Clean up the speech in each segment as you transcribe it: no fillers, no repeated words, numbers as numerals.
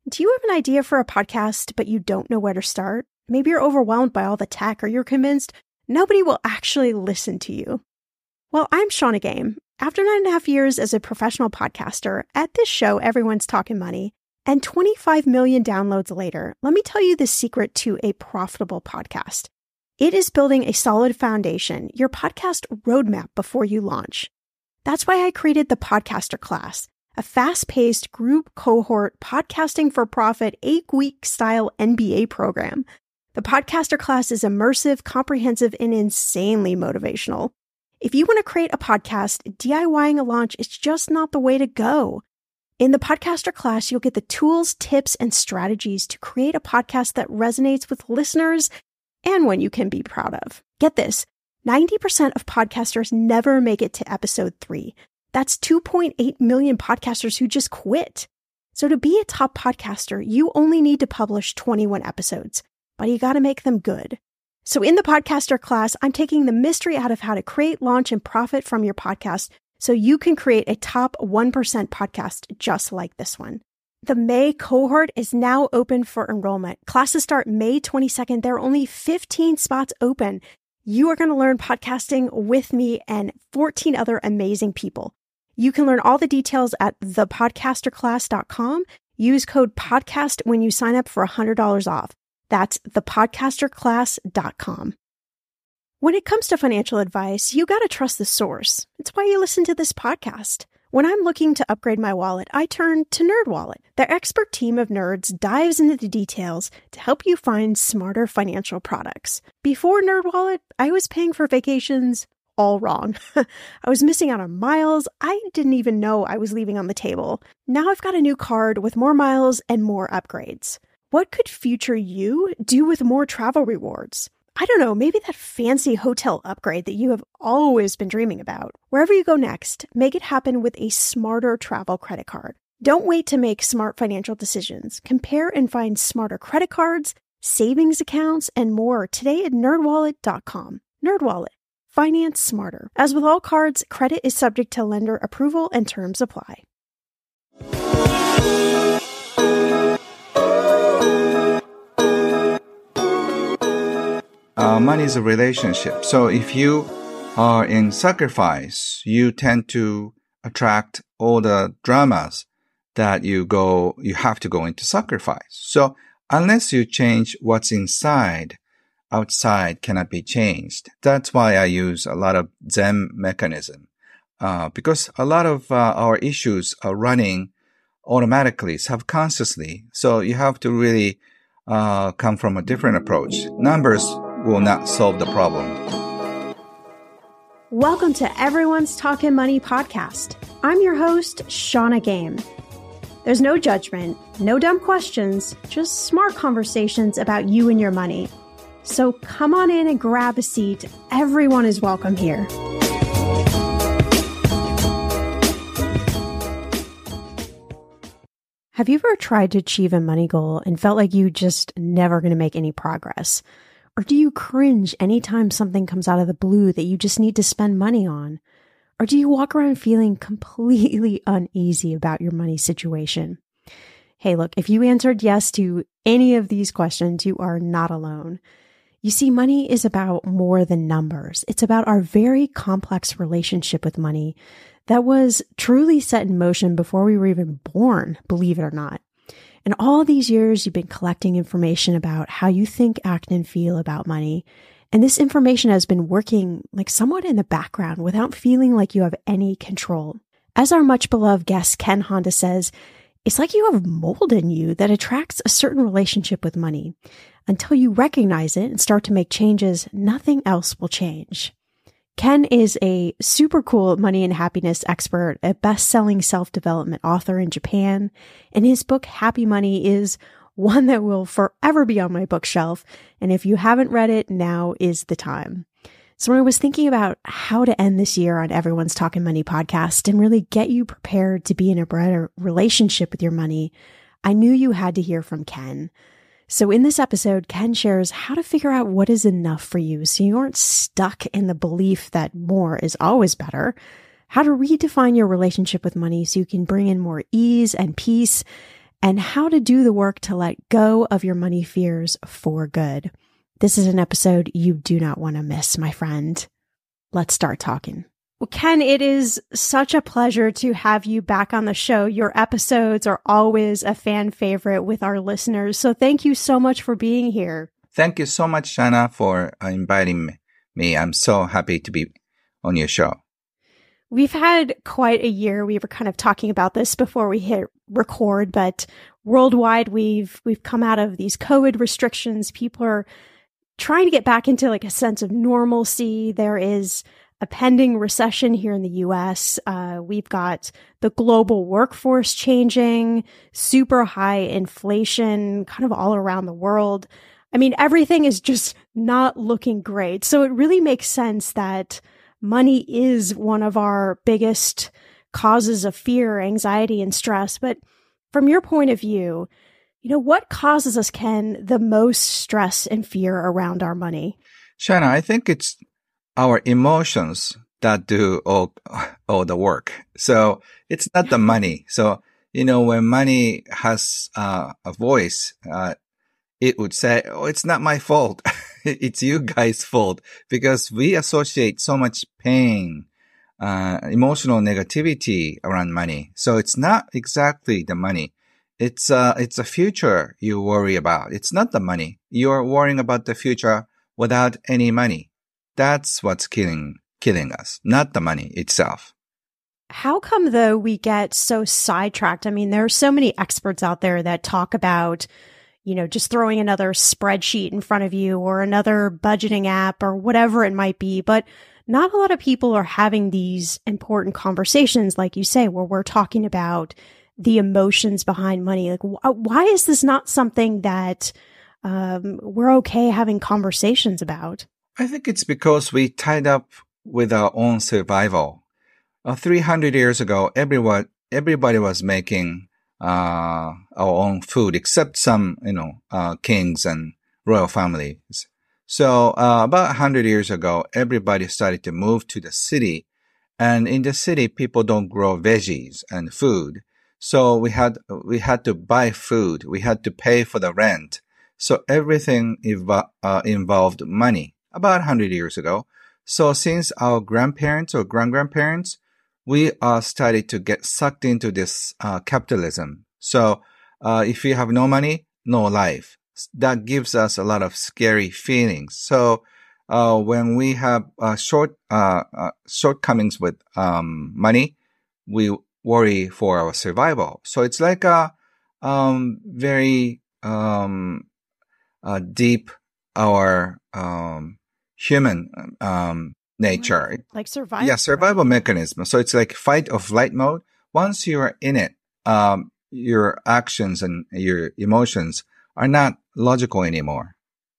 Do you have an idea for a podcast, but you don't know where to start? Maybe you're overwhelmed by all the tech, or you're convinced nobody will actually listen to you. Well, I'm Shannah Game. After 9.5 years as a professional podcaster, at this show, everyone's talking money, and 25 million downloads later, let me tell you the secret to a profitable podcast. It is building a solid foundation, your podcast roadmap before you launch. That's why I created the Podcaster Class, a fast-paced group cohort podcasting for profit 8-week style MBA program. The Podcaster Class is immersive, comprehensive, and insanely motivational. If you want to create a podcast, DIYing a launch is just not the way to go. In the Podcaster Class, you'll get the tools, tips, and strategies to create a podcast that resonates with listeners and one you can be proud of. Get this, 90% of podcasters never make it to episode 3. That's 2.8 million podcasters who just quit. So to be a top podcaster, you only need to publish 21 episodes, but you got to make them good. So in the Podcaster Class, I'm taking the mystery out of how to create, launch, and profit from your podcast so you can create a top 1% podcast just like this one. The May cohort is now open for enrollment. Classes start May 22nd. There are only 15 spots open. You are going to learn podcasting with me and 14 other amazing people. You can learn all the details at thepodcasterclass.com. Use code PODCAST when you sign up for $100 off. That's thepodcasterclass.com. When it comes to financial advice, you got to trust the source. It's why you listen to this podcast. When I'm looking to upgrade my wallet, I turn to NerdWallet. Their expert team of nerds dives into the details to help you find smarter financial products. Before NerdWallet, I was paying for vacations all wrong. I was missing out on miles I didn't even know I was leaving on the table. Now I've got a new card with more miles and more upgrades. What could future you do with more travel rewards? I don't know, maybe that fancy hotel upgrade that you have always been dreaming about. Wherever you go next, make it happen with a smarter travel credit card. Don't wait to make smart financial decisions. Compare and find smarter credit cards, savings accounts, and more today at nerdwallet.com. NerdWallet. Finance smarter. As with all cards, credit is subject to lender approval and terms apply. Money is a relationship. So if you are in sacrifice, you tend to attract all the dramas that you have to go into sacrifice. So unless you change what's inside, outside cannot be changed. That's why I use a lot of Zen mechanism, because a lot of our issues are running automatically, subconsciously. So you have to really come from a different approach. Numbers will not solve the problem. Welcome to Everyone's Talking Money podcast. I'm your host, Shannah Game. There's no judgment, no dumb questions, just smart conversations about you and your money. So come on in and grab a seat. Everyone is welcome here. Have you ever tried to achieve a money goal and felt like you just never going to make any progress? Or do you cringe anytime something comes out of the blue that you just need to spend money on? Or do you walk around feeling completely uneasy about your money situation? Hey, look, if you answered yes to any of these questions, you are not alone. You see, money is about more than numbers. It's about our very complex relationship with money that was truly set in motion before we were even born, believe it or not. And all these years, you've been collecting information about how you think, act, and feel about money. And this information has been working like somewhat in the background without feeling like you have any control. As our much beloved guest, Ken Honda, says, it's like you have mold in you that attracts a certain relationship with money. Until you recognize it and start to make changes, nothing else will change. Ken is a super cool money and happiness expert, a best-selling self-development author in Japan, and his book, Happy Money, is one that will forever be on my bookshelf. And if you haven't read it, now is the time. So when I was thinking about how to end this year on Everyone's Talking Money podcast and really get you prepared to be in a better relationship with your money, I knew you had to hear from Ken. So in this episode, Ken shares how to figure out what is enough for you so you aren't stuck in the belief that more is always better, how to redefine your relationship with money so you can bring in more ease and peace, and how to do the work to let go of your money fears for good. This is an episode you do not want to miss, my friend. Let's start talking. Well, Ken, it is such a pleasure to have you back on the show. Your episodes are always a fan favorite with our listeners. So thank you so much for being here. Thank you so much, Shanna, for inviting me. I'm so happy to be on your show. We've had quite a year. We were kind of talking about this before we hit record, but worldwide, we've come out of these COVID restrictions. People are trying to get back into like a sense of normalcy. There is a pending recession here in the US. We've got the global workforce changing, super high inflation kind of all around the world. I mean, everything is just not looking great. So it really makes sense that money is one of our biggest causes of fear, anxiety, and stress. But from your point of view, what causes us, Ken, the most stress and fear around our money? Shanna, I think it's our emotions that do all the work. So it's not the money. So, when money has a voice, it would say, oh, it's not my fault. It's you guys' fault, because we associate so much pain, emotional negativity around money. So it's not exactly the money. It's a future you worry about. It's not the money. You're worrying about the future without any money. That's what's killing us, not the money itself. How come, though, we get so sidetracked? I mean, there are so many experts out there that talk about, just throwing another spreadsheet in front of you or another budgeting app or whatever it might be. But not a lot of people are having these important conversations, like you say, where we're talking about the emotions behind money. Like, why is this not something that we're okay having conversations about? I think it's because we tied up with our own survival. 300 years ago, everybody was making our own food, except some, kings and royal families. So about 100 years ago, everybody started to move to the city. And in the city, people don't grow veggies and food. So we had to buy food. We had to pay for the rent. So everything involved money about 100 years ago. So since our grandparents or grandparents, we started to get sucked into this capitalism. So if you have no money, no life. That gives us a lot of scary feelings. So when we have shortcomings with money, we worry for our survival. So it's like a very deep our human nature. Like survival. Yeah, survival mechanism. So it's like fight or flight mode. Once you are in it, your actions and your emotions are not logical anymore.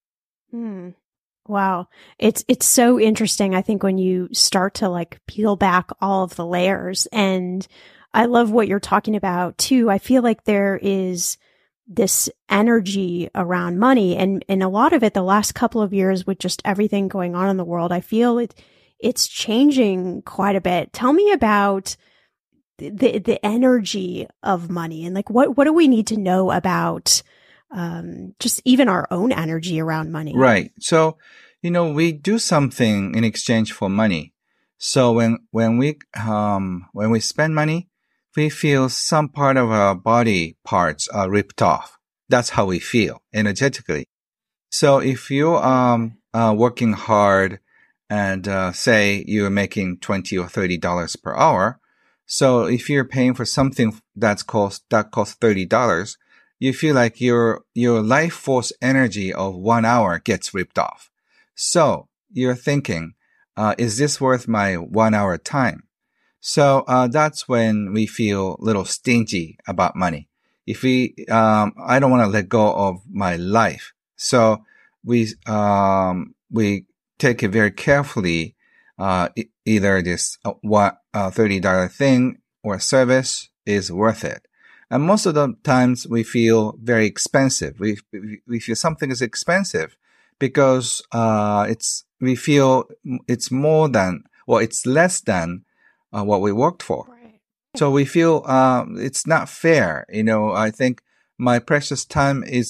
Wow. It's so interesting, I think, when you start to like peel back all of the layers. And I love what you're talking about too. I feel like there is this energy around money, and a lot of it the last couple of years with just everything going on in the world, I feel it's changing quite a bit. Tell me about the energy of money, and like what do we need to know about just even our own energy around money? Right. So, we do something in exchange for money. So when we spend money, we feel some part of our body parts are ripped off. That's how we feel energetically. So if you are working hard and say you're making $20 or $30 per hour, so if you're paying for something that costs $30, you feel like your life force energy of 1 hour gets ripped off. So you're thinking, is this worth my 1 hour time? So that's when we feel a little stingy about money. If I don't want to let go of my life. So we take it very carefully, either this $30 thing or service is worth it. And most of the times we feel very expensive. We feel something is expensive because we feel it's more than, well, it's less than what we worked for. Right. So we feel it's not fair. I think my precious time is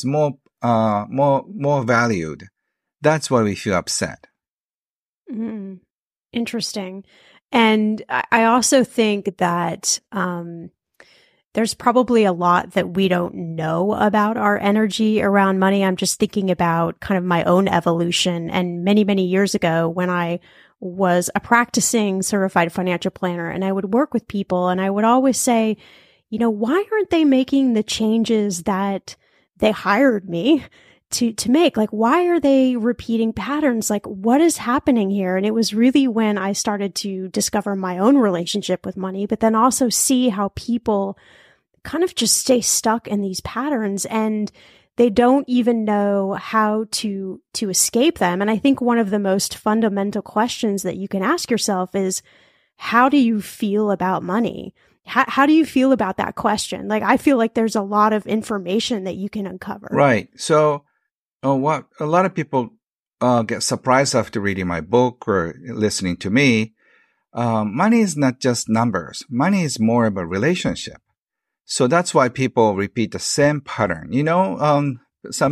more valued. That's why we feel upset. Mm, interesting. And I also think that there's probably a lot that we don't know about our energy around money. I'm just thinking about kind of my own evolution. And many, many years ago, when I was a practicing certified financial planner and I would work with people, and I would always say, why aren't they making the changes that they hired me to make? Like, why are they repeating patterns? Like, what is happening here? And it was really when I started to discover my own relationship with money, but then also see how people kind of just stay stuck in these patterns and they don't even know how to escape them. And I think one of the most fundamental questions that you can ask yourself is, how do you feel about money? How do you feel about that question? Like, I feel like there's a lot of information that you can uncover. Right. So what a lot of people get surprised after reading my book or listening to me. Money is not just numbers. Money is more of a relationship. So that's why people repeat the same pattern. Some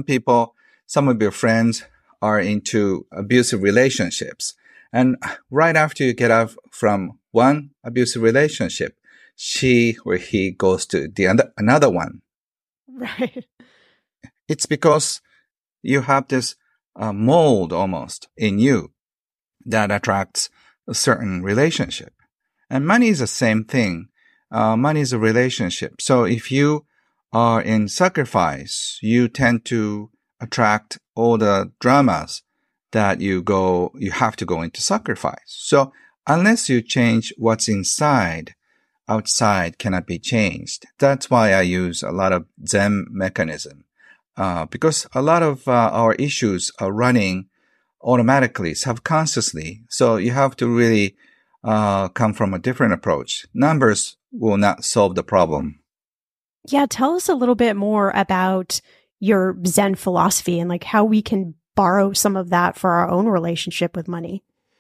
of your friends are into abusive relationships. And right after you get out from one abusive relationship, she or he goes to another one. Right. It's because you have this mold almost in you that attracts a certain relationship. And money is the same thing. Money is a relationship. So if you are in sacrifice, you tend to attract all the dramas that you have to go into sacrifice. So unless you change what's inside, outside cannot be changed. That's why I use a lot of Zen mechanism. Because a lot of our issues are running automatically, subconsciously. So you have to really come from a different approach. Numbers will not solve the problem. Yeah, tell us a little bit more about your Zen philosophy and like how we can borrow some of that for our own relationship with money.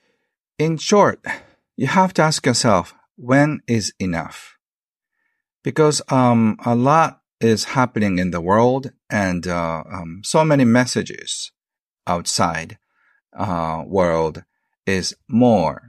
In short, you have to ask yourself, when is enough? Because a lot is happening in the world and so many messages outside world is more.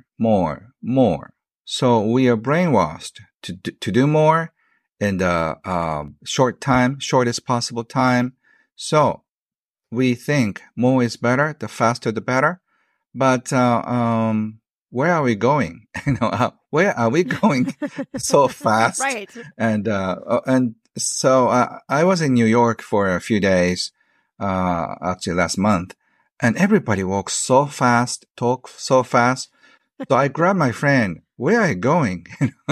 So we are brainwashed to do more in the shortest possible time. So we think more is better, the faster the better. But where are we going? Where are we going so fast? Right. And so I was in New York for a few days, actually last month, and everybody walks so fast, talk so fast. So I grabbed my friend, where are you going?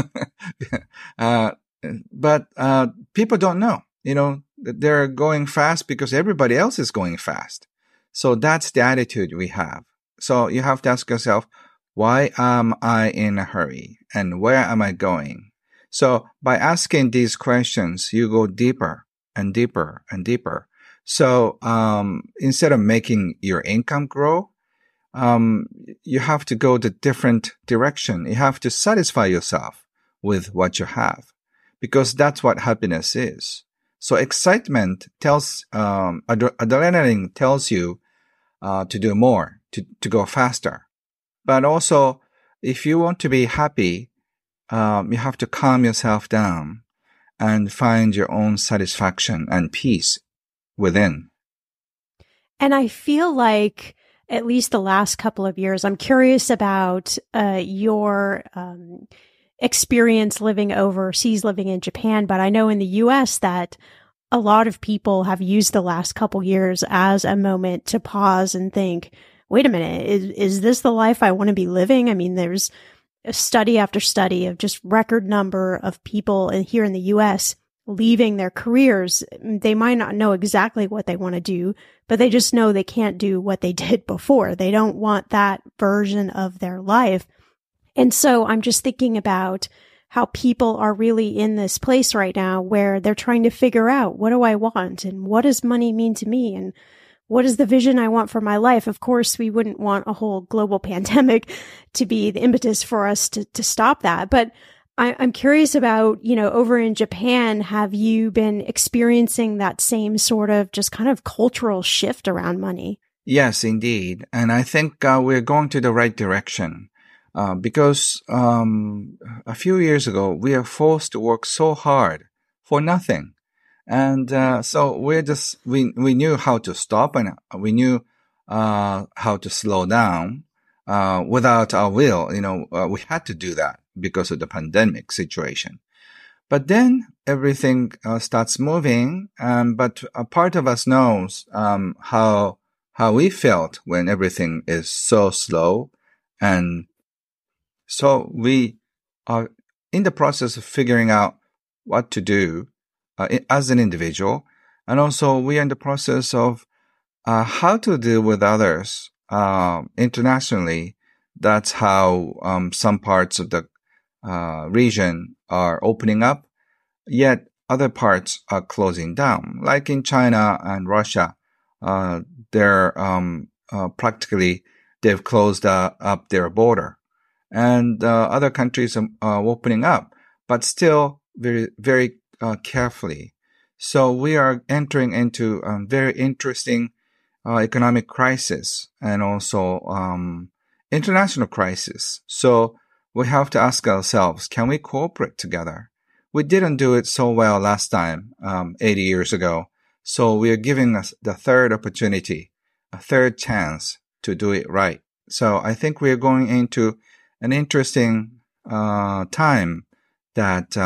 But people don't know, they're going fast because everybody else is going fast. So that's the attitude we have. So you have to ask yourself, why am I in a hurry? And where am I going? So by asking these questions, you go deeper and deeper and deeper. So instead of making your income grow, you have to go the different direction. You have to satisfy yourself with what you have, because that's what happiness is. So excitement tells, adrenaline tells you to do more, to go faster. But also, if you want to be happy, you have to calm yourself down and find your own satisfaction and peace within. And I feel like at least the last couple of years, I'm curious about your experience living overseas, living in Japan. But I know in the US that a lot of people have used the last couple years as a moment to pause and think, wait a minute, is this the life I want to be living? I mean, there's a study after study of just record number of people here in the US leaving their careers. They might not know exactly what they want to do, but they just know they can't do what they did before. They don't want that version of their life. And so I'm just thinking about how people are really in this place right now where they're trying to figure out, what do I want? And what does money mean to me? And what is the vision I want for my life? Of course, we wouldn't want a whole global pandemic to be the impetus for us to stop that. But I'm curious about, over in Japan, have you been experiencing that same sort of just kind of cultural shift around money? Yes, indeed. And I think we're going to the right direction because a few years ago, we are forced to work so hard for nothing. And so we knew how to stop and we knew how to slow down without our will. We had to do that because of the pandemic situation. But then everything starts moving. But a part of us knows how we felt when everything is so slow. And so we are in the process of figuring out what to do as an individual. And also we are in the process of how to deal with others internationally. That's how some parts of the region are opening up, yet other parts are closing down. Like in China and Russia, they're practically they've closed up their border, and other countries are opening up, but still very, very carefully. So we are entering into a very interesting economic crisis and also international crisis. So we have to ask ourselves, can we cooperate together? We didn't do it so well last time, 80 years ago. So we are giving us the third opportunity, a third chance to do it right. So I think we are going into an interesting time that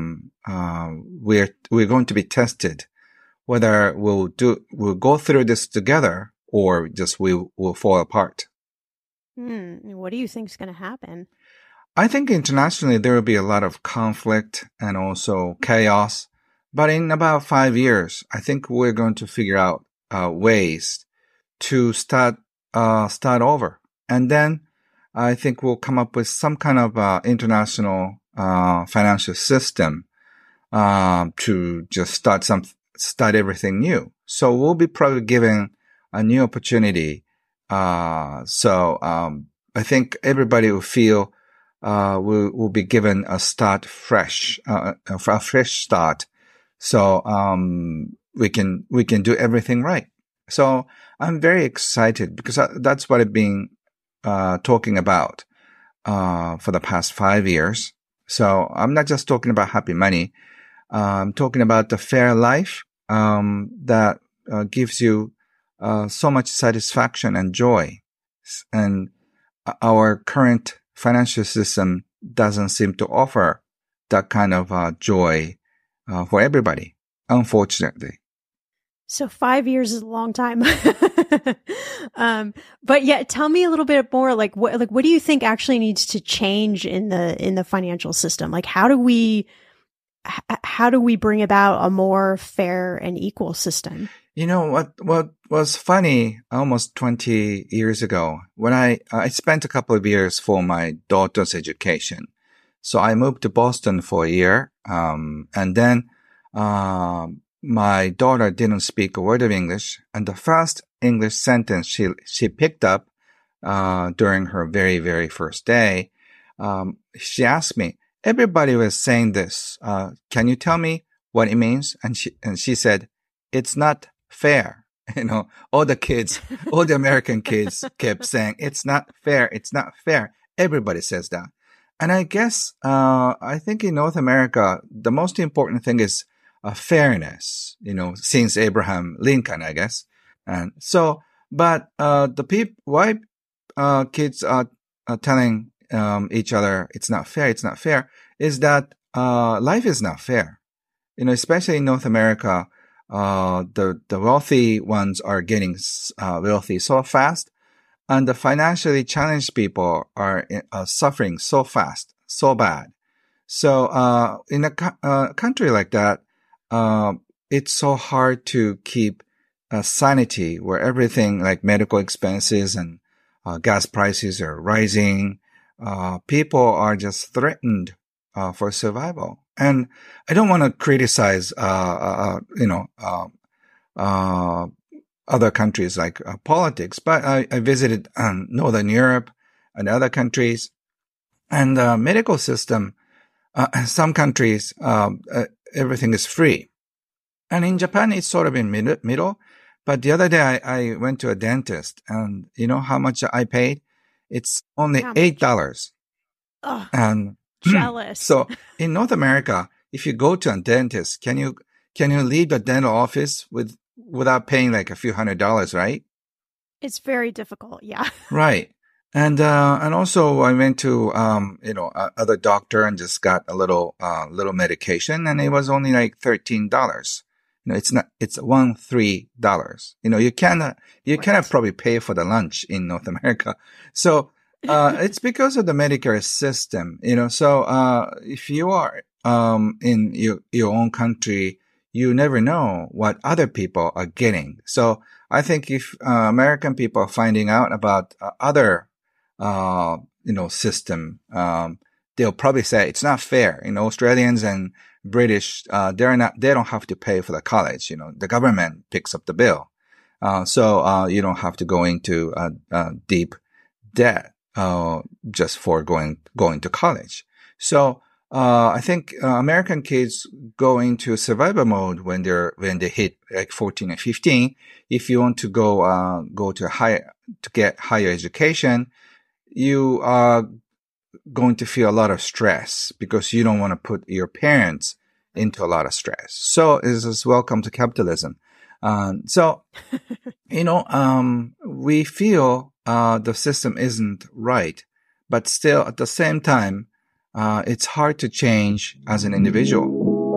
we're going to be tested, whether we'll go through this together or just we'll fall apart. What do you think is going to happen? I think internationally there will be a lot of conflict and also chaos. But in about 5 years, I think we're going to figure out ways to start over. And then I think we'll come up with some kind of international financial system to just start everything new. So we'll be probably given a new opportunity. So I think everybody will feel will be given a start fresh, a fresh start. So we can do everything right. So I'm very excited because that's what I've been talking about for the past 5 years. So I'm not just talking about happy money. I'm talking about the fair life that gives you so much satisfaction and joy. And our current financial system doesn't seem to offer that kind of joy for everybody, unfortunately. So 5 years is a long time. But yeah, tell me a little bit more, what do you think actually needs to change in the financial system? Like, how do we bring about a more fair and equal system? You know, what was funny almost 20 years ago when I spent a couple of years for my daughter's education. So I moved to Boston for a year. And then, my daughter didn't speak a word of English. And the first English sentence she picked up, during her very, very first day, she asked me, everybody was saying this. Can you tell me what it means? And she said, it's not fair. All the American kids kept saying, it's not fair. It's not fair. Everybody says that. And I guess, I think in North America, the most important thing is fairness, since Abraham Lincoln, I guess. And so, but, why, kids are telling, each other, it's not fair, is that, life is not fair. Especially in North America, the wealthy ones are getting, wealthy so fast, and the financially challenged people are suffering so fast, so bad. So, in a country like that, it's so hard to keep sanity where everything like medical expenses and gas prices are rising. People are just threatened for survival. And I don't want to criticize, other countries like politics, but I visited Northern Europe and other countries, and the medical system some countries, everything is free. And in Japan, it's sort of in middle. But the other day, I went to a dentist, and you know how much I paid? It's only $8. Oh, And jealous. So in North America, if you go to a dentist, can you leave the dental office without paying like a few $100s, right? It's very difficult. Yeah. Right. And also I went to, other doctor and just got a little medication, and it was only like $13. It's $13. You cannot probably pay for the lunch in North America. So, it's because of the Medicare system, so, if you are, in your own country, you never know what other people are getting. So I think if, American people are finding out about other, system, they'll probably say it's not fair. Australians and British, they don't have to pay for the college. The government picks up the bill. So, you don't have to go into, deep debt, just for going to college. So, I think, American kids go into survival mode when they hit like 14 and 15. If you want to go to get higher education, you are going to feel a lot of stress because you don't want to put your parents into a lot of stress. So this is welcome to capitalism. We feel, the system isn't right, but still at the same time, it's hard to change as an individual.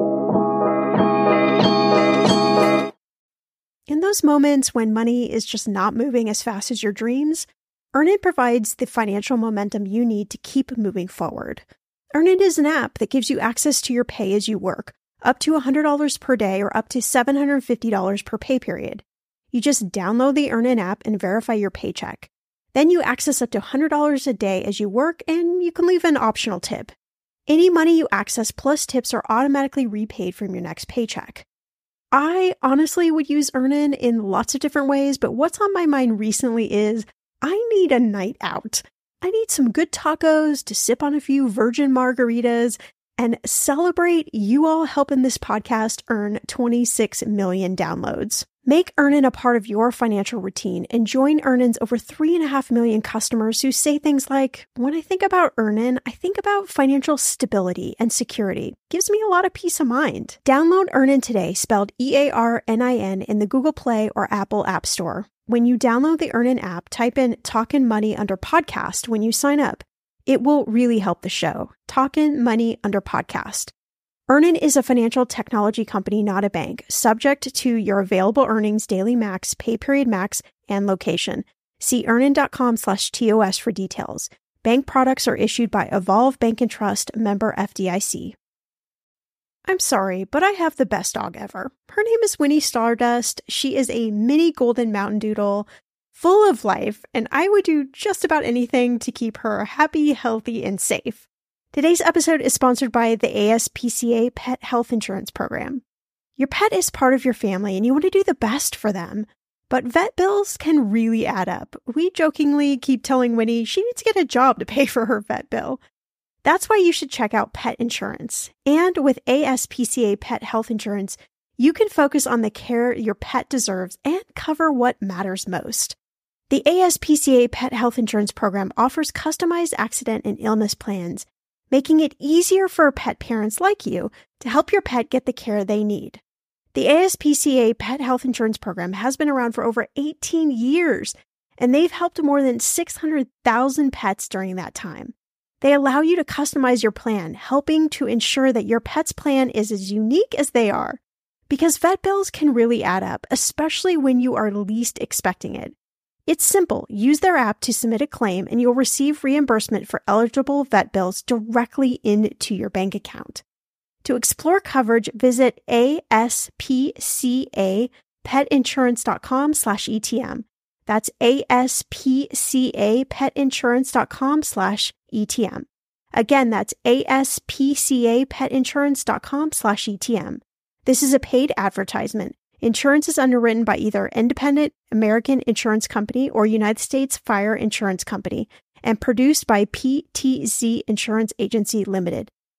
In those moments when money is just not moving as fast as your dreams, Earnin provides the financial momentum you need to keep moving forward. Earnin is an app that gives you access to your pay as you work, up to $100 per day or up to $750 per pay period. You just download the Earnin app and verify your paycheck. Then you access up to $100 a day as you work, and you can leave an optional tip. Any money you access plus tips are automatically repaid from your next paycheck. I honestly would use Earnin in lots of different ways, but what's on my mind recently is I need a night out. I need some good tacos to sip on a few virgin margaritas and celebrate you all helping this podcast earn 26 million downloads. Make Earnin a part of your financial routine and join Earnin's over 3.5 million customers who say things like, when I think about Earnin, I think about financial stability and security. Gives me a lot of peace of mind. Download Earnin today, spelled EARNIN, in the Google Play or Apple App Store. When you download the Earnin app, type in Talkin' Money under podcast when you sign up. It will really help the show. Talkin' Money under podcast. Earnin is a financial technology company, not a bank, subject to your available earnings, daily max, pay period max, and location. See earnin.com/TOS for details. Bank products are issued by Evolve Bank and Trust, member FDIC. I'm sorry, but I have the best dog ever. Her name is Winnie Stardust. She is a mini golden mountain doodle, full of life, and I would do just about anything to keep her happy, healthy, and safe. Today's episode is sponsored by the ASPCA Pet Health Insurance Program. Your pet is part of your family and you want to do the best for them, but vet bills can really add up. We jokingly keep telling Winnie she needs to get a job to pay for her vet bill. That's why you should check out pet insurance. And with ASPCA Pet Health Insurance, you can focus on the care your pet deserves and cover what matters most. The ASPCA Pet Health Insurance Program offers customized accident and illness plans, making it easier for pet parents like you to help your pet get the care they need. The ASPCA Pet Health Insurance Program has been around for over 18 years, and they've helped more than 600,000 pets during that time. They allow you to customize your plan, helping to ensure that your pet's plan is as unique as they are. Because vet bills can really add up, especially when you are least expecting it. It's simple. Use their app to submit a claim and you'll receive reimbursement for eligible vet bills directly into your bank account. To explore coverage, visit aspcapetinsurance.com/ETM. That's aspcapetinsurance.com/ETM. Again, that's aspcapetinsurance.com/ETM. This is a paid advertisement. Insurance is underwritten by either Independent American Insurance Company or United States Fire Insurance Company and produced by PTZ Insurance Agency Limited.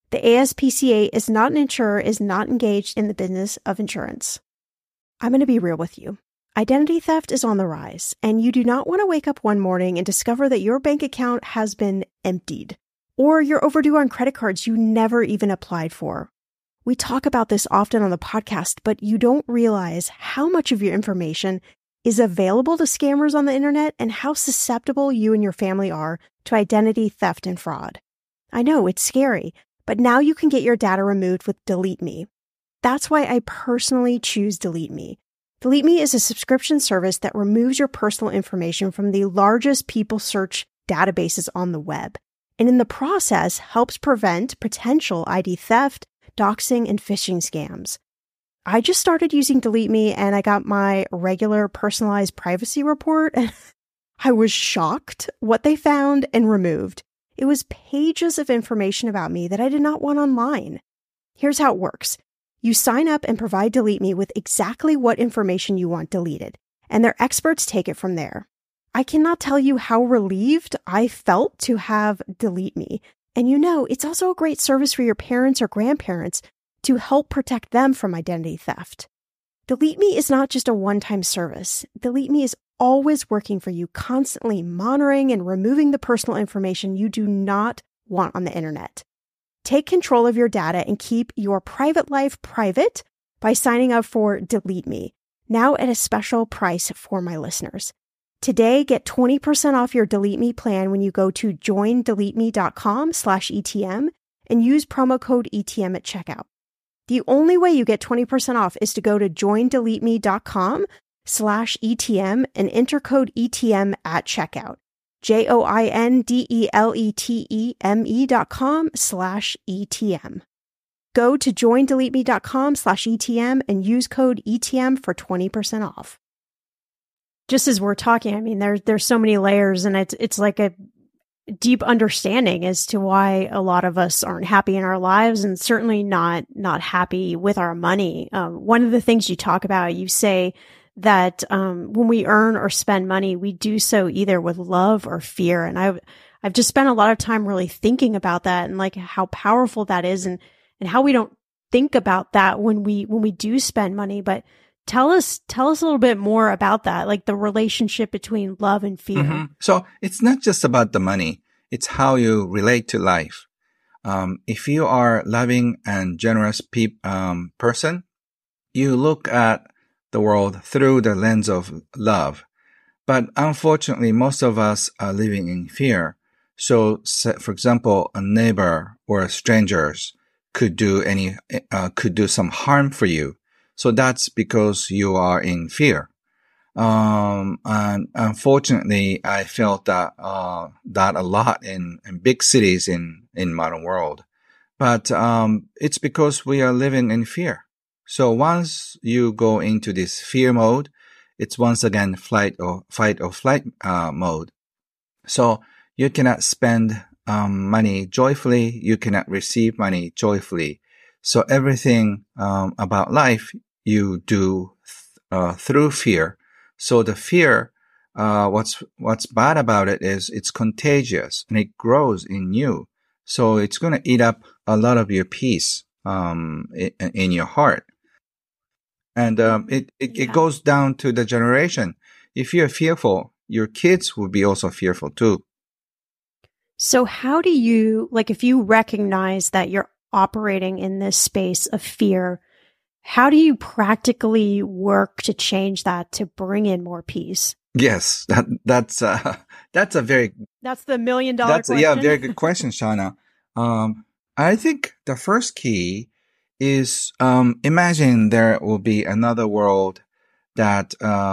The ASPCA is not an insurer, is not engaged in the business of insurance. I'm going to be real with you. Identity theft is on the rise, and you do not want to wake up one morning and discover that your bank account has been emptied, or you're overdue on credit cards you never even applied for. We talk about this often on the podcast, but you don't realize how much of your information is available to scammers on the internet and how susceptible you and your family are to identity theft and fraud. I know it's scary, but now you can get your data removed with Delete Me. That's why I personally choose Delete Me. Delete Me is a subscription service that removes your personal information from the largest people search databases on the web, and in the process helps prevent potential ID theft, doxing, and phishing scams. I just started using Delete Me and I got my regular personalized privacy report and I was shocked what they found and removed. It was pages of information about me that I did not want online. Here's how it works. You sign up and provide Delete Me with exactly what information you want deleted, and their experts take it from there. I cannot tell you how relieved I felt to have Delete Me. And it's also a great service for your parents or grandparents to help protect them from identity theft. Delete Me is not just a one-time service. Delete Me is always working for you, constantly monitoring and removing the personal information you do not want on the internet. Take control of your data and keep your private life private by signing up for Delete Me, now at a special price for my listeners. Today, get 20% off your Delete Me plan when you go to joindeleteme.com/ETM and use promo code ETM at checkout. The only way you get 20% off is to go to joindeleteme.com/ETM and enter code ETM at checkout. joindeleteme.com/ETM. Go to joindeleteme.com/ETM and use code ETM for 20% off. Just as we're talking, there's so many layers, and it's like a deep understanding as to why a lot of us aren't happy in our lives, and certainly not happy with our money. One of the things you talk about, you say that when we earn or spend money, we do so either with love or fear. And I've just spent a lot of time really thinking about that and like how powerful that is, and how we don't think about that when we do spend money. But tell us a little bit more about that, like the relationship between love and fear. Mm-hmm. So it's not just about the money. It's how you relate to life. If you are loving and generous person, you look at the world through the lens of love. But unfortunately, most of us are living in fear. So, for example, a neighbor or strangers could do some harm for you. So that's because you are in fear. And unfortunately, I felt that a lot in big cities in modern world. But, it's because we are living in fear. So once you go into this fear mode, it's once again fight or flight mode. So you cannot spend money joyfully. You cannot receive money joyfully. So everything about life you do through fear. So the fear, what's bad about it is it's contagious and it grows in you. So it's going to eat up a lot of your peace in your heart. And it goes down to the generation. If you're fearful, your kids will be also fearful too. So how do you, like, if you recognize that you're operating in this space of fear, how do you practically work to change that, to bring in more peace? Yes, that's a very... That's the $1 million question. Yeah, very good question, Shauna. I think the first key is, imagine there will be another world that,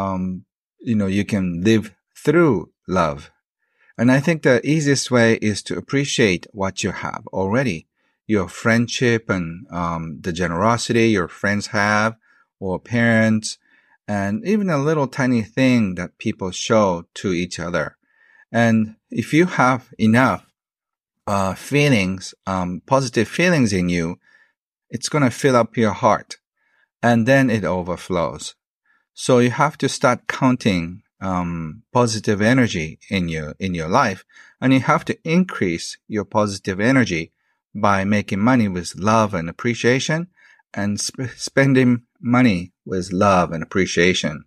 you can live through love. And I think the easiest way is to appreciate what you have already. Your friendship and, the generosity your friends have, or parents, and even a little tiny thing that people show to each other. And if you have enough, feelings, positive feelings in you, it's going to fill up your heart, and then it overflows. So you have to start counting positive energy in your life, and you have to increase your positive energy by making money with love and appreciation and spending money with love and appreciation.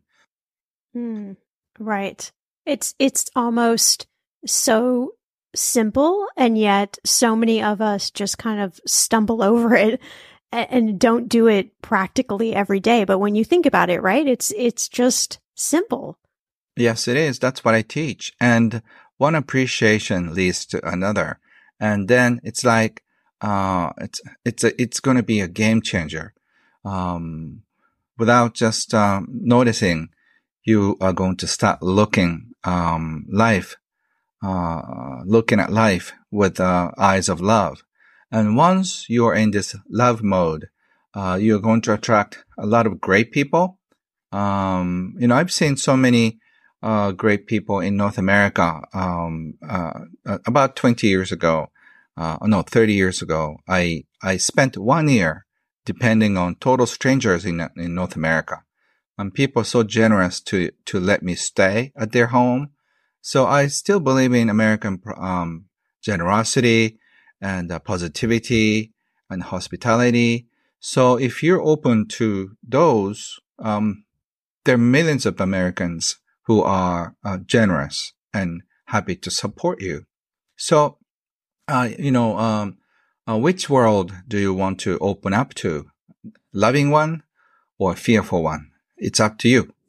Right. It's almost so simple, and yet so many of us just kind of stumble over it and don't do it practically every day. But when you think about it, right, it's just simple. Yes, it is. That's what I teach. And one appreciation leads to another. And then it's like, it's going to be a game changer. Without just, noticing, you are going to start looking at life with, eyes of love. And once you are in this love mode, you're going to attract a lot of great people. I've seen so many great people in North America. About 30 years ago, I spent 1 year depending on total strangers in North America. And people are so generous to let me stay at their home. So I still believe in American generosity and positivity and hospitality. So if you're open to those, there are millions of Americans who are generous and happy to support you. So, which world do you want to open up to? Loving one or fearful one? It's up to you.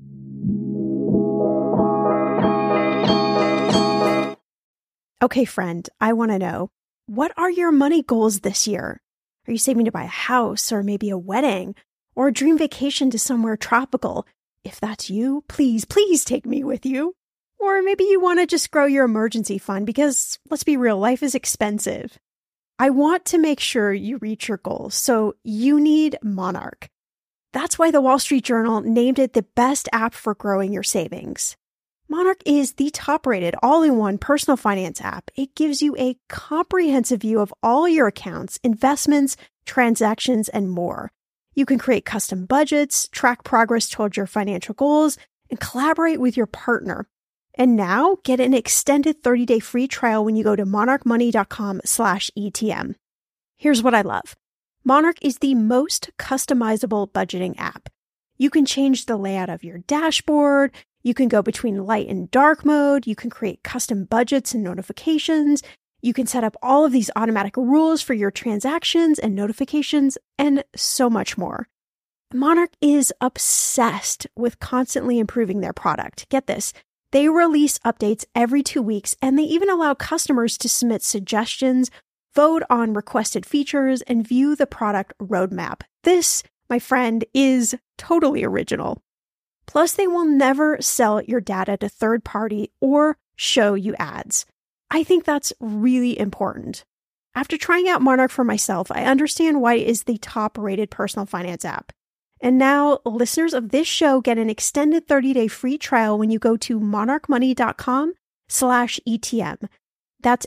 Okay, friend, I want to know, what are your money goals this year? Are you saving to buy a house or maybe a wedding or a dream vacation to somewhere tropical? If that's you, please take me with you. Or maybe you want to just grow your emergency fund because, let's be real, life is expensive. I want to make sure you reach your goals, so you need Monarch. That's why the Wall Street Journal named it the best app for growing your savings. Monarch is the top-rated all-in-one personal finance app. It gives you a comprehensive view of all your accounts, investments, transactions, and more. You can create custom budgets, track progress towards your financial goals, and collaborate with your partner. And now, get an extended 30-day free trial when you go to monarchmoney.com/ETM. Here's what I love. Monarch is the most customizable budgeting app. You can change the layout of your dashboard. You can go between light and dark mode. You can create custom budgets and notifications. You can set up all of these automatic rules for your transactions and notifications, and so much more. Monarch is obsessed with constantly improving their product. Get this. They release updates every 2 weeks, and they even allow customers to submit suggestions, vote on requested features, and view the product roadmap. This, my friend, is totally original. Plus, they will never sell your data to third party or show you ads. I think that's really important. After trying out Monarch for myself, I understand why it is the top-rated personal finance app. And now, listeners of this show get an extended 30-day free trial when you go to monarchmoney.com/ETM. That's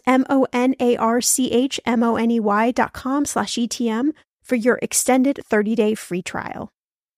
monarchmoney.com/ETM for your extended 30-day free trial.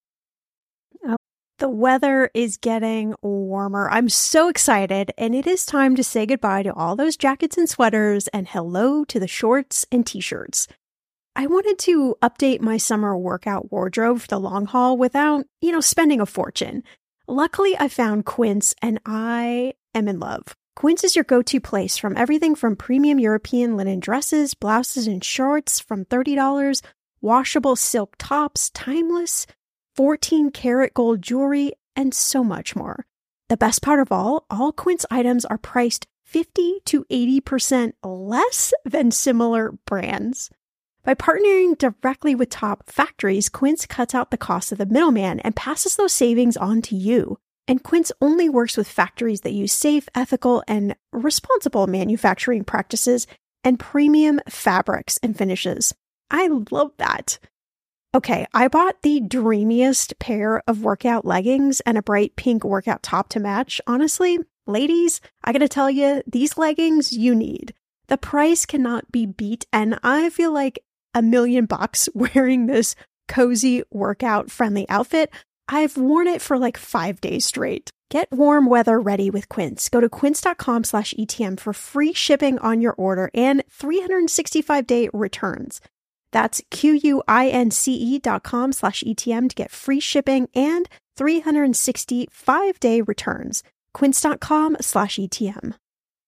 The weather is getting warmer. I'm so excited, and it is time to say goodbye to all those jackets and sweaters and hello to the shorts and t-shirts. I wanted to update my summer workout wardrobe for the long haul without, spending a fortune. Luckily, I found Quince, and I am in love. Quince is your go-to place from everything from premium European linen dresses, blouses, and shorts from $30, washable silk tops, timeless 14-karat gold jewelry, and so much more. The best part of all Quince items are priced 50 to 80% less than similar brands. By partnering directly with top factories, Quince cuts out the cost of the middleman and passes those savings on to you. And Quince only works with factories that use safe, ethical, and responsible manufacturing practices and premium fabrics and finishes. I love that. Okay, I bought the dreamiest pair of workout leggings and a bright pink workout top to match. Honestly, ladies, I gotta tell you, these leggings you need. The price cannot be beat, and I feel like $1 million wearing this cozy workout friendly outfit. I've worn it for like 5 days straight. Get warm weather ready with Quince. Go to quince.com/ETM for free shipping on your order and 365-day returns. That's QUINCE.com/ETM to get free shipping and 365-day returns. Quince.com/ETM.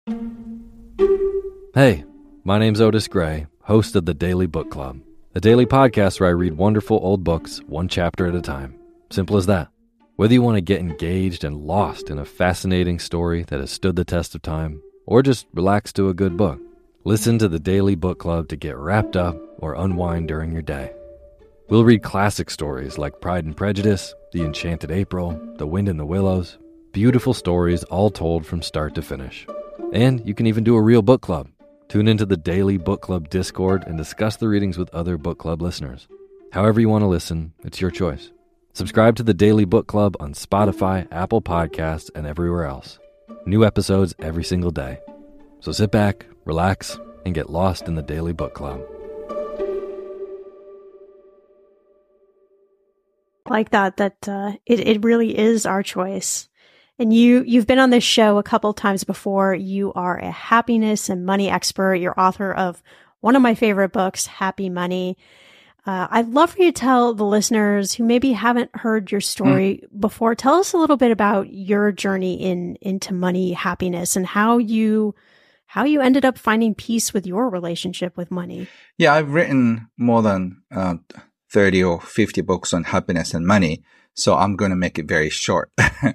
Hey, my name's Otis Gray, host of the Daily Book Club, a daily podcast where I read wonderful old books one chapter at a time. Simple as that. Whether you want to get engaged and lost in a fascinating story that has stood the test of time, or just relax to a good book, listen to the Daily Book Club to get wrapped up or unwind during your day. We'll read classic stories like Pride and Prejudice, The Enchanted April, The Wind in the Willows, beautiful stories all told from start to finish. And you can even do a real book club. Tune into the Daily Book Club Discord and discuss the readings with other book club listeners. However you want to listen, it's your choice. Subscribe to the Daily Book Club on Spotify, Apple Podcasts, and everywhere else. New episodes every single day. So sit back, relax, and get lost in the Daily Book Club. Like that it really is our choice. And you've been on this show a couple times before. You are a happiness and money expert. You're author of one of my favorite books, Happy Money. I'd love for you to tell the listeners who maybe haven't heard your story before, tell us a little bit about your journey into money happiness and how you ended up finding peace with your relationship with money. Yeah, I've written more than 30 or 50 books on happiness and money, so I'm going to make it very short.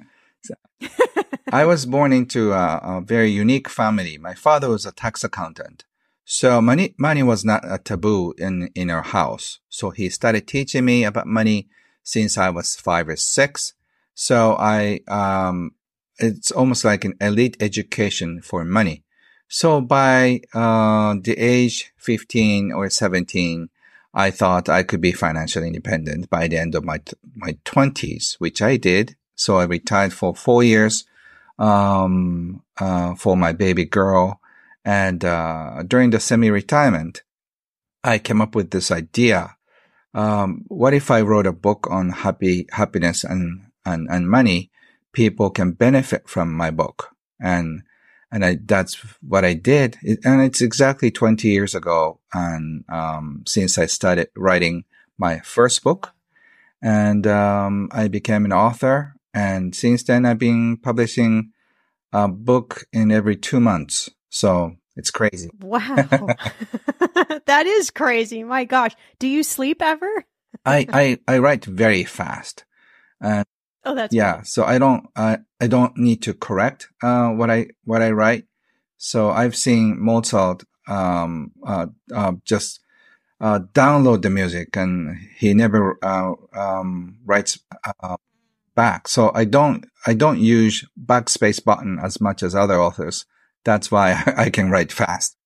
I was born into a very unique family. My father was a tax accountant. So money was not a taboo in our house. So he started teaching me about money since I was 5 or 6. So it's almost like an elite education for money. So by the age 15 or 17, I thought I could be financially independent by the end of my 20s, which I did. So I retired for 4 years for my baby girl. And during the semi-retirement, I came up with this idea. What if I wrote a book on happiness and money? People can benefit from my book. And that's what I did. And it's exactly 20 years ago. And since I started writing my first book, and I became an author. And since then, I've been publishing a book in every 2 months. So it's crazy. Wow. That is crazy. My gosh. Do you sleep ever? I write very fast. Oh, that's yeah. great. So I don't need to correct what I write. So I've seen Mozart just download the music, and he never writes back. So I don't use backspace button as much as other authors. That's why I can write fast.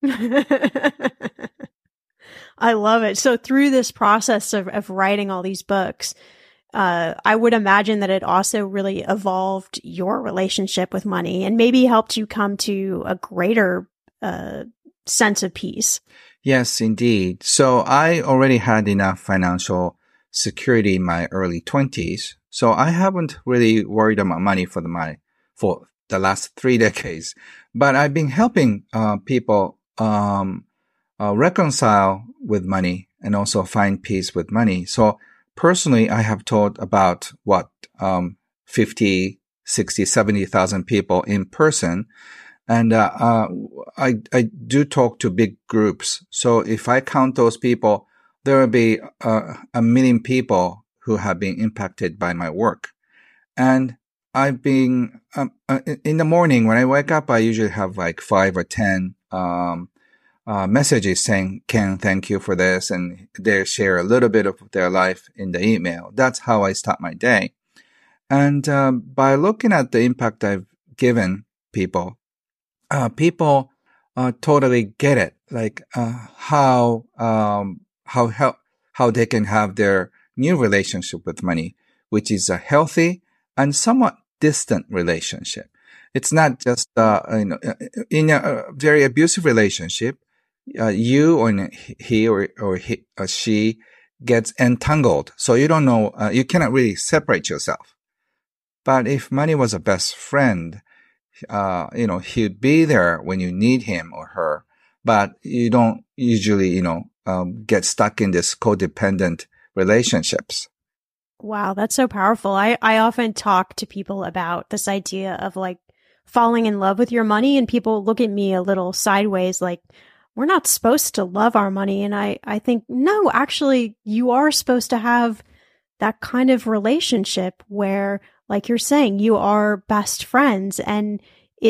I love it. So through this process of writing all these books, I would imagine that it also really evolved your relationship with money and maybe helped you come to a greater sense of peace. Yes, indeed. So I already had enough financial security in my early 20s. So I haven't really worried about money for the last 3 decades. But I've been helping people reconcile with money and also find peace with money. So personally, I have taught about 50, 60, 70,000 people in person. And I do talk to big groups. So if I count those people, there will be 1 million people who have been impacted by my work. And I've been, in the morning when I wake up, I usually have like 5 or 10, messages saying, Ken, thank you for this. And they share a little bit of their life in the email. That's how I start my day. And, by looking at the impact I've given people, people, totally get it. Like, how they can have their new relationship with money, which is a healthy and somewhat distant relationship. It's not just, in a very abusive relationship, you or he or she gets entangled. So you don't know, you cannot really separate yourself. But if money was a best friend, he'd be there when you need him or her, but you don't usually, get stuck in this codependent relationships. Wow, that's so powerful. I often talk to people about this idea of like falling in love with your money, and people look at me a little sideways like, we're not supposed to love our money. And I think, no, actually, you are supposed to have that kind of relationship where, like you're saying, you are best friends. And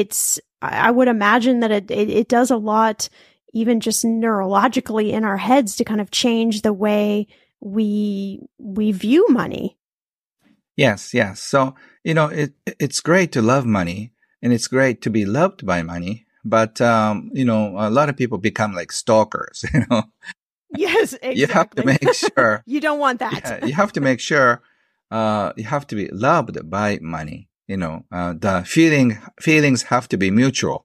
I would imagine that it does a lot, even just neurologically in our heads, to kind of change the way we view money. Yes. So, it's great to love money, and it's great to be loved by money. But, a lot of people become like stalkers, Yes, exactly. You have to make sure. You don't want that. Yeah, you have to make sure, you have to be loved by money. The feelings have to be mutual.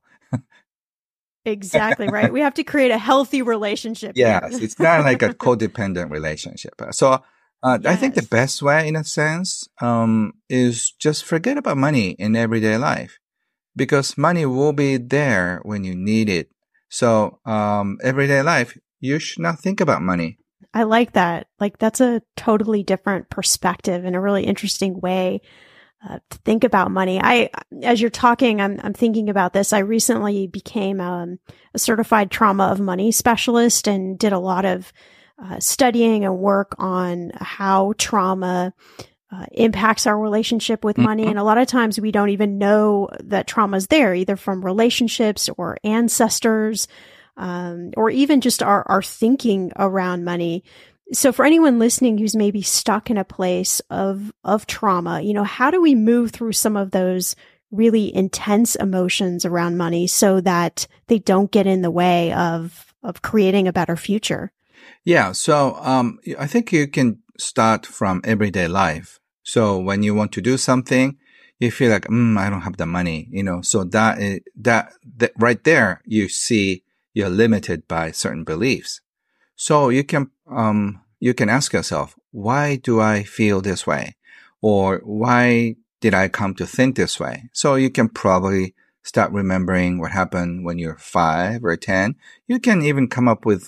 Exactly right. We have to create a healthy relationship. Yes, it's not like a codependent relationship. So, I think the Yes. best way, in a sense, is just forget about money in everyday life, because money will be there when you need it. So, everyday life, you should not think about money. I like that. Like, that's a totally different perspective and a really interesting way to think about money. As you're talking, I'm thinking about this. I recently became a certified trauma of money specialist and did a lot of studying and work on how trauma impacts our relationship with money. And a lot of times we don't even know that trauma is there, either from relationships or ancestors, or even just our thinking around money. So for anyone listening who's maybe stuck in a place of trauma, how do we move through some of those really intense emotions around money so that they don't get in the way of creating a better future? Yeah. So, I think you can start from everyday life. So when you want to do something, you feel like, I don't have the money, so that right there, you see you're limited by certain beliefs. So you can ask yourself, why do I feel this way? Or why did I come to think this way? So you can probably start remembering what happened when you're 5 or 10. You can even come up with,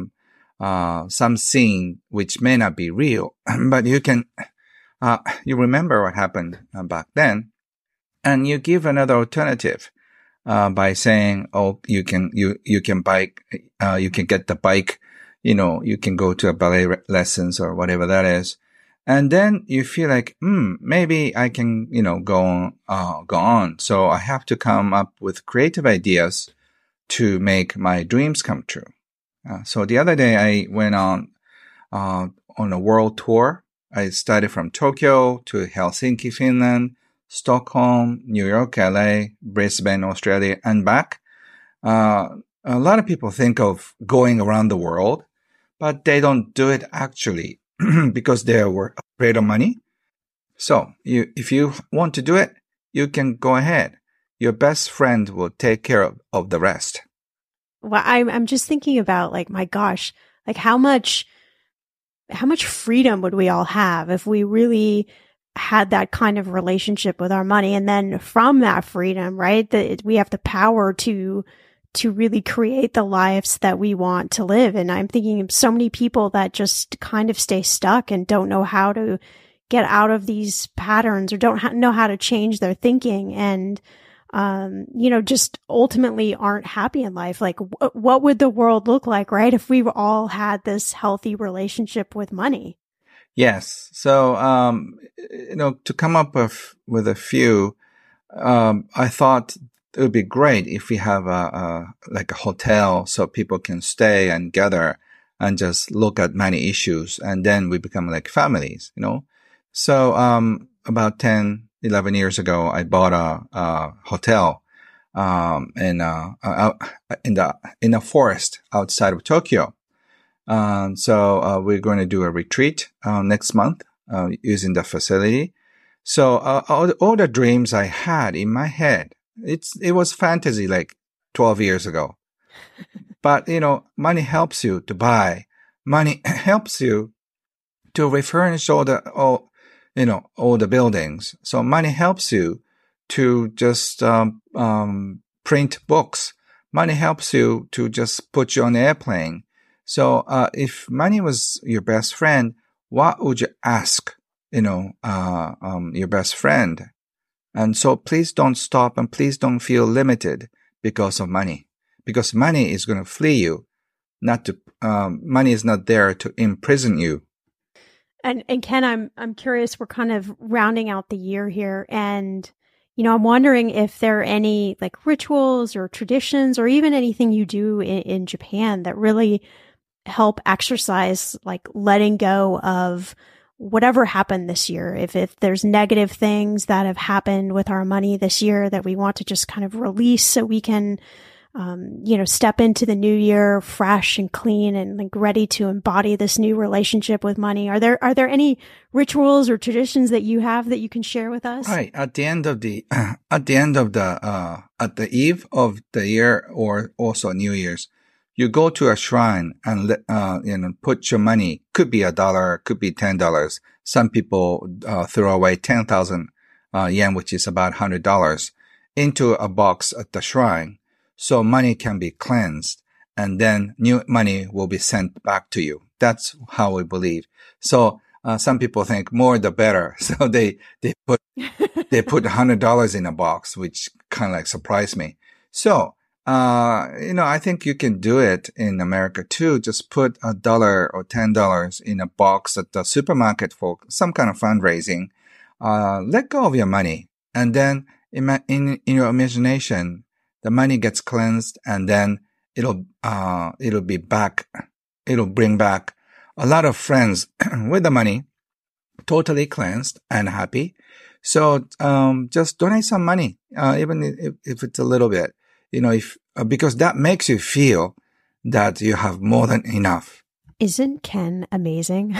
some scene which may not be real, but you can, you remember what happened back then, and you give another alternative. By saying, you can bike, you can get the bike, you can go to a ballet lessons or whatever that is. And then you feel like, maybe I can, go on. So I have to come up with creative ideas to make my dreams come true. So the other day I went on a world tour. I started from Tokyo to Helsinki, Finland, Stockholm, New York, LA, Brisbane, Australia, and back. A lot of people think of going around the world, but they don't do it actually because they were afraid of money. So if you want to do it, you can go ahead. Your best friend will take care of the rest. Well, I'm just thinking about, like, my gosh, like how much freedom would we all have if we really had that kind of relationship with our money? And then from that freedom, right, that we have the power to really create the lives that we want to live. And I'm thinking of so many people that just kind of stay stuck and don't know how to get out of these patterns, or don't know how to change their thinking, and just ultimately aren't happy in life. Like, what would the world look like, right, if we all had this healthy relationship with money? Yes. So, to come up with a few, I thought it would be great if we have a hotel so people can stay and gather and just look at money issues, and then we become like families, So, about 10, 11 years ago, I bought a hotel, in a forest outside of Tokyo. So we're going to do a retreat next month using the facility. So all the dreams I had in my head, it was fantasy like 12 years ago. But money helps you to buy. Money helps you to refurnish all all the buildings. So money helps you to just print books. Money helps you to just put you on an airplane. So if money was your best friend, what would you ask, your best friend? And so please don't stop and please don't feel limited because of money. Because money is going to flee you. Money is not there to imprison you. And Ken, I'm curious, we're kind of rounding out the year here, and I'm wondering if there are any like rituals or traditions or even anything you do in Japan that really help exercise like letting go of whatever happened this year. If there's negative things that have happened with our money this year that we want to just kind of release so we can step into the new year fresh and clean and like ready to embody this new relationship with money. Are there any rituals or traditions that you have that you can share with us? Right. At the eve of the year or also New Year's, you go to a shrine and, put your money, could be $1, could be $10. Some people, throw away 10,000 yen, which is about $100 into a box at the shrine. So money can be cleansed and then new money will be sent back to you. That's how we believe. So, some people think more the better. So they put $100 in a box, which kind of like surprised me. So, I think you can do it in America too. Just put $1 or $10 in a box at the supermarket for some kind of fundraising. Let go of your money and then in your imagination, the money gets cleansed and then it'll be back. It'll bring back a lot of friends with the money, totally cleansed and happy. So, just donate some money, even if it's a little bit, because that makes you feel that you have more than enough. Isn't Ken amazing?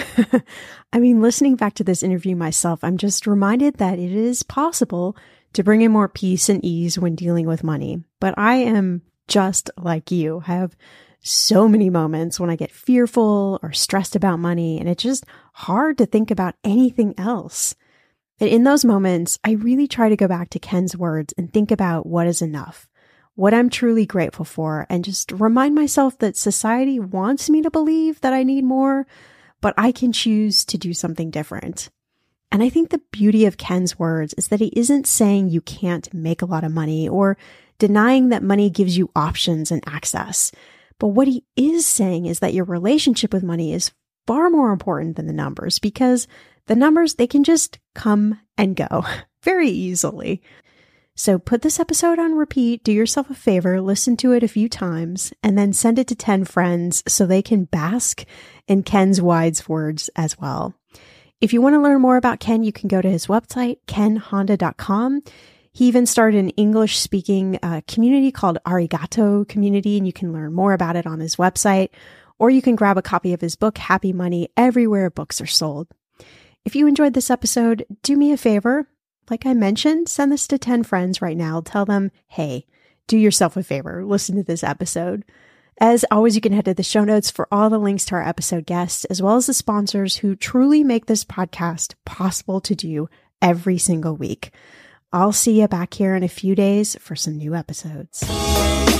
I mean, listening back to this interview myself, I'm just reminded that it is possible to bring in more peace and ease when dealing with money. But I am just like you. I have so many moments when I get fearful or stressed about money, and it's just hard to think about anything else. And in those moments, I really try to go back to Ken's words and think about what is enough, what I'm truly grateful for, and just remind myself that society wants me to believe that I need more, but I can choose to do something different. And I think the beauty of Ken's words is that he isn't saying you can't make a lot of money or denying that money gives you options and access. But what he is saying is that your relationship with money is far more important than the numbers, because the numbers, they can just come and go very easily. So put this episode on repeat, do yourself a favor, listen to it a few times, and then send it to 10 friends so they can bask in Ken's wise words as well. If you want to learn more about Ken, you can go to his website, kenhonda.com. He even started an English-speaking community called Arigato Community, and you can learn more about it on his website. Or you can grab a copy of his book, Happy Money, everywhere books are sold. If you enjoyed this episode, do me a favor. Like I mentioned, send this to 10 friends right now. Tell them, hey, do yourself a favor. Listen to this episode. As always, you can head to the show notes for all the links to our episode guests, as well as the sponsors who truly make this podcast possible to do every single week. I'll see you back here in a few days for some new episodes.